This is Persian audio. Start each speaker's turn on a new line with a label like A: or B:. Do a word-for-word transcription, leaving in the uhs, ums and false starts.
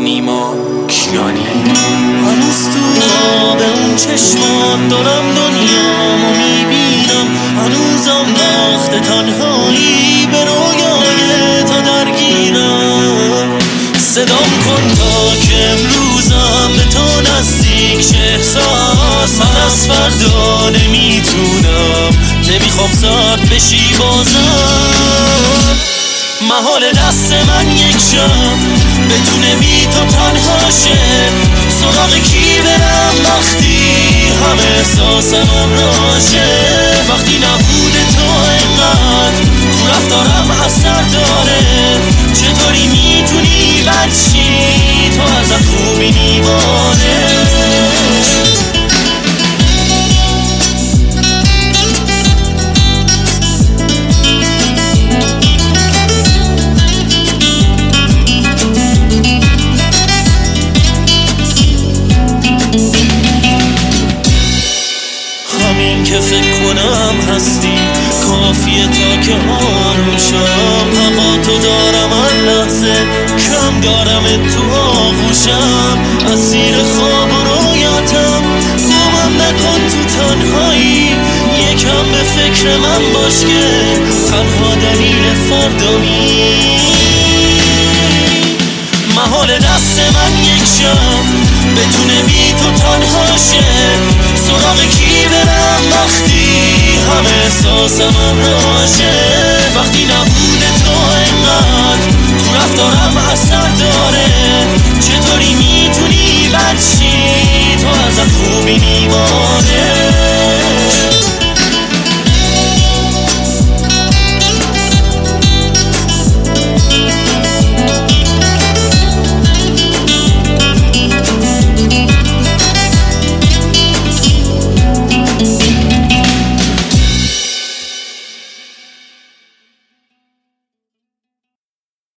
A: نیما کیانی.
B: هنوز تو آب اون چشمات دارم دنیامو میبینم، هنوزم وقت تنهایی به رویای تا درگیرم. صدام کن تا که امروزم به تو نزدیک شه احساس. من از فردا نمیتونم، نمیخوام سرد بشی بازم. محال دست من یک شب بتونه بی تو تنها شه. سراغ کی برم وقتی همه احساسم راشه؟ وقتی نبود تو اینقدر تو رفتارم اثر داره. چطوری میتونی بچی تو ازت خوبی نیواره؟ همین که فکر کنم هستی کافیه تا که آروم شم. هوا تو دارم هر لحظه، کم دارم تو آغوشم. اسیر خواب و رویاتم، گمم نکن تو تنهایی. یکم به فکر من باش که تنها دلیل فردایی. محال دست من یک شب بتونه بی تو تنها شه. سراغ کی برم وقتی همه احساسم راشه؟ وقتی نبود تو اینقدر تو رفتارم اثر داره. چطوری میتونی بچی تو ازت خوبی نیواره؟